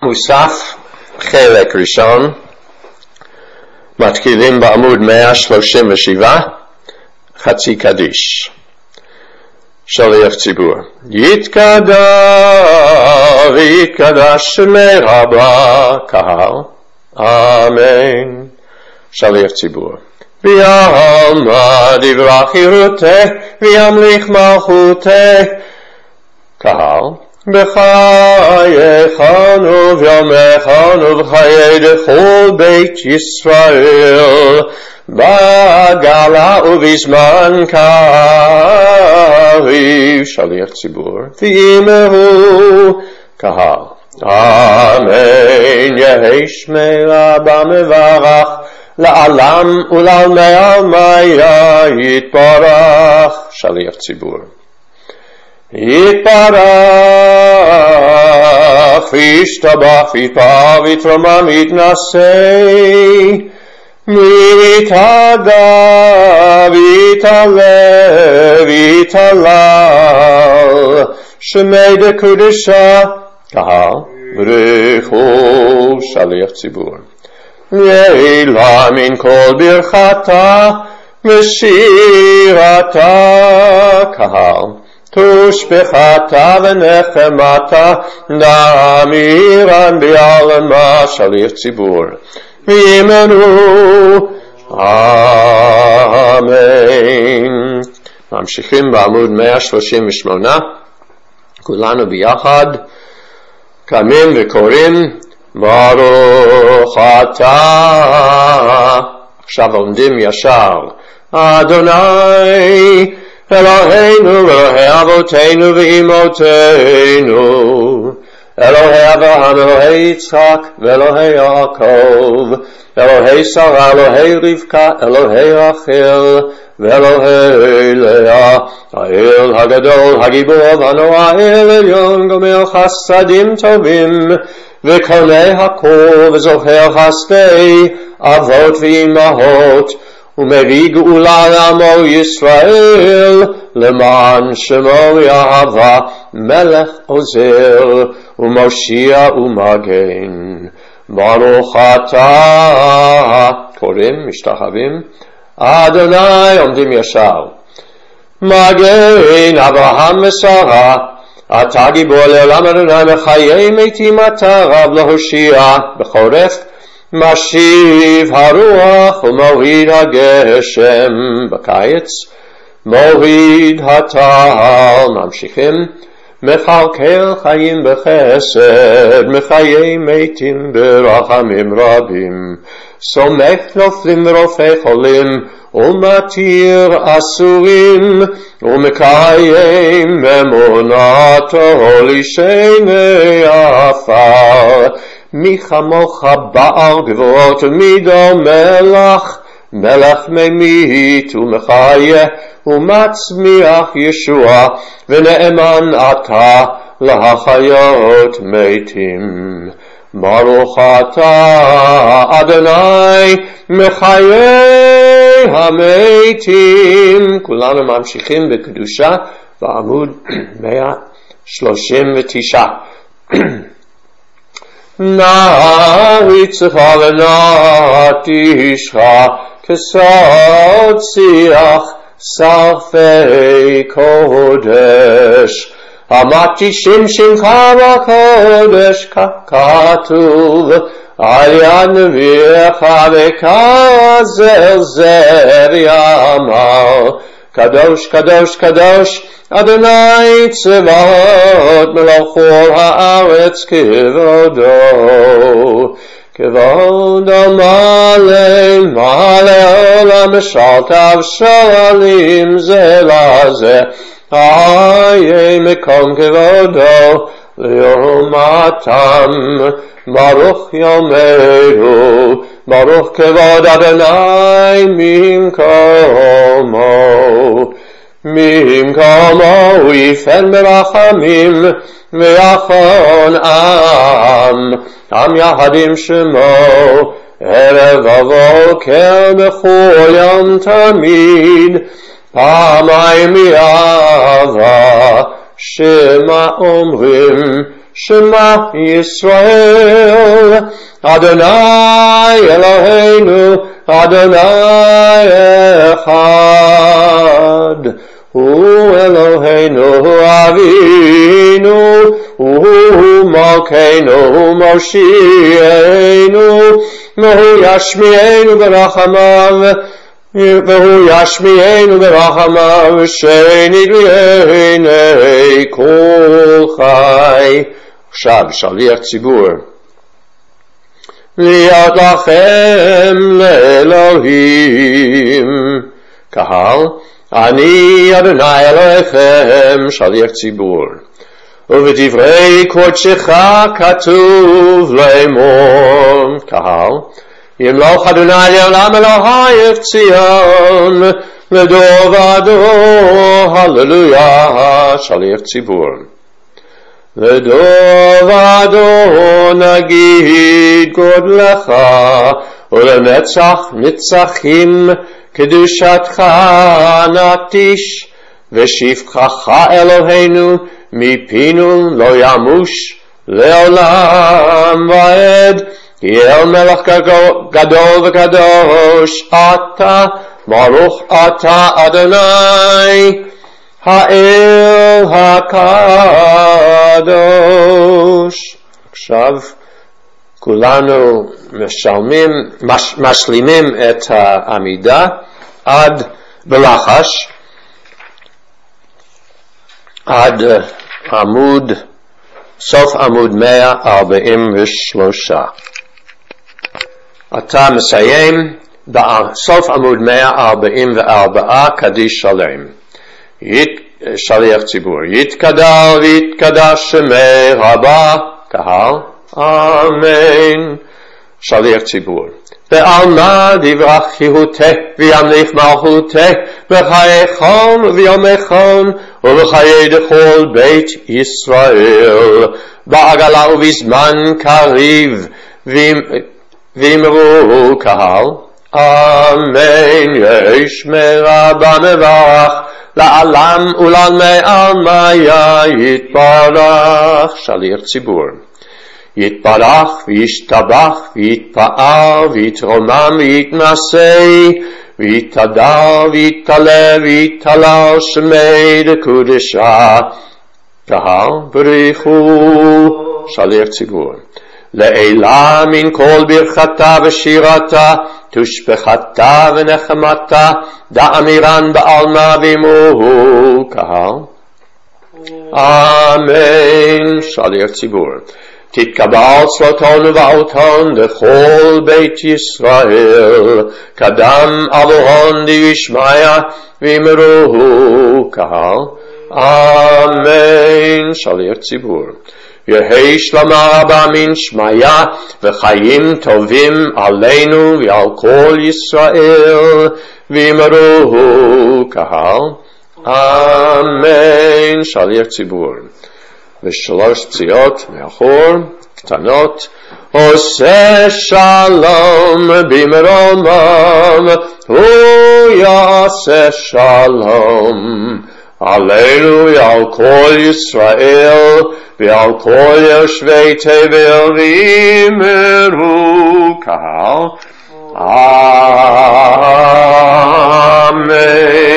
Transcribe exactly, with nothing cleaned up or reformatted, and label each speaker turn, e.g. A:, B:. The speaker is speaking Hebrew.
A: מוסף, חלק ראשון, מתחילים בעמוד מאה שלושים ושבע, חצי קדיש. שליח ציבור. יתקדש ויתקדש שמי רבה קהל, אמן. שליח ציבור. ויעלמה דברה חירותה וימליך מלכותה קהל. בחייכם וביומכם ובחיי דכל בית ישראל בגלה ובזמן קריב. שליח ציבור. ואמרו קהל, אמן. יהי שמי רבה מברך לעולם ולעלמי עלמיה יתברך. שליח ציבור. יתברך וישתבח ויתפאר ויתרומם ויתנשא ויתהדר ויתהלל ויתהלל שמי דקודשה קהל ברכו. שליח ציבור. יעילה מן כל ברכתה ושירתה קהל. תושבחתה ונחמתה נאמירן בעלמה. שליח ציבור. ויאמרו אמן. ממשיכים בעמוד מאה שלושים ושמונה, כולנו ביחד קמים וקוראים ברוך אתה. עכשיו עומדים ישר. אדוני אלוהינו ואלוהי אבותינו ואמותינו, אלוהי אברהם אלוהי יצחק ואלוהי יעקב, אלוהי שרה אלוהי רבקה אלוהי רחל ואלוהי לאה, האל הגדול הגיבור והנורא, אל עליון גומל חסדים טובים וקונה הכל וזוכר חסדי אבות ואמהות, ומביא גאולה לעמו ישראל למען שמו יהווה, מלך עוזר ומושיע ומגן. ברוך אתה. קוראים, משתחווים. אדוני עומדים ישר. מגן אברהם ושרה, אתה גיבור לעולם. אדוני מחיי מתים אתה רב להושיע. בחורף משיב הרוח ומוריד הגשם, בקיץ מוריד הטל. ממשיכים. מכלכל חיים בחסד, מחיי מתים ברחמים רבים, סומך נופלים ורופא חולים, ומתיר אסורים, ומקיים אמונתו לשני עפר. מי כמוך בעל גבורות ומדומה לך, מלך ממית ומחיה ומצמיח ישוע, ונאמן אתה להחיות מתים. ברוך אתה אדוני מחיי המתים. כולנו ממשיכים בקדושה בעמוד מאה שלושים ותשע. נעריצך ונעתישך כסוד שיח שרפי קודש, אמרתי שמך בקודש ככתוב על יד נביאך וכזלזל יאמר, קדוש קדוש קדוש אדוני צבאות מלך כל הארץ כבודו. כבודו מלא מלא עולם משלתיו שואלים זה לזה, חיי מקום כבודו לעומתם. ברוך יאמרו ברוך כבוד אדוני ממקומו. ממקומו יפן ברחמים ויחון עם, עם יחד עם שמו ערב ובוקר בכל יום תמיד. פעמיים מאהבה, שמה אומרים Shema Yisrael, Adonai Eloheinu, Adonai Echad. Hu Eloheinu Avinu, Hu Malkeinu Moshienu, Vehu Yashmienu Berachamav, Vehu Yashmienu Berachamav, Shenid L'Einei Kol Chai. עכשיו, שליח ציבור. להיות לכם לאלוהים. קהל, אני אדוני אלוהיכם, שליח ציבור. ובדברי קודשך כתוב לאמור. קהל, ימלוך אדוני לעולם אלוהיך ציון, לדור ודור, הללויה, שליח ציבור. לדור ודור נגיד גודלך, ולנצח נצחים קדושתך נטיש, ושפחך אלוהינו מפינו לא ימוש לעולם ועד. כי אל מלך גדול וקדוש אתה, ברוך אתה אדוני האל הקדוש. עכשיו כולנו משלמים, מש, משלימים את העמידה עד בלחש, עד עמוד, סוף עמוד מאה ארבעים ושלוש. אתה מסיים בסוף עמוד מאה ארבעים וארבע, קדיש שלם. שליח ציבור. יתקדש ויתקדש שמי רבה, קהל, אמן. שליח ציבור. בעלמא דברכיהותך וימליך מלכותך בחייכם ויומכם ובחיי דכל בית ישראל בעגלה ובזמן קריב. ואמרו קהל, אמן. יש מרבה מברך לעלם ולעלמי עלמיה יתברך. שליח ציבור. יתברך וישתבח ויתפאר ויתרומם ויתנשא ויתהדר ויתעלה ויתהלל שמי דקודשה. קהל, בריחו. שליח ציבור. לעילה מן כל ברכתה ושירתה, תושבחתה ונחמתה, דאמירן בעלמא ואמרו. קהל, אמן. שליח ציבור. תתקבל צלותון ובעותון לכל בית ישראל, קדם אבוהון דישמיא ואמרו. קהל, אמן. שליח ציבור. יהי שלמה רבה מן שמיה וחיים טובים עלינו ועל כל ישראל ואמרו. קהל, אמן. שליח ציבור. ושלוש פציעות מאחור קטנות. עושה שלום במרומם, הוא יעשה שלום עלינו ועל כל ישראל ועל כל יושבי תבל ואמרו. קהל, אמן.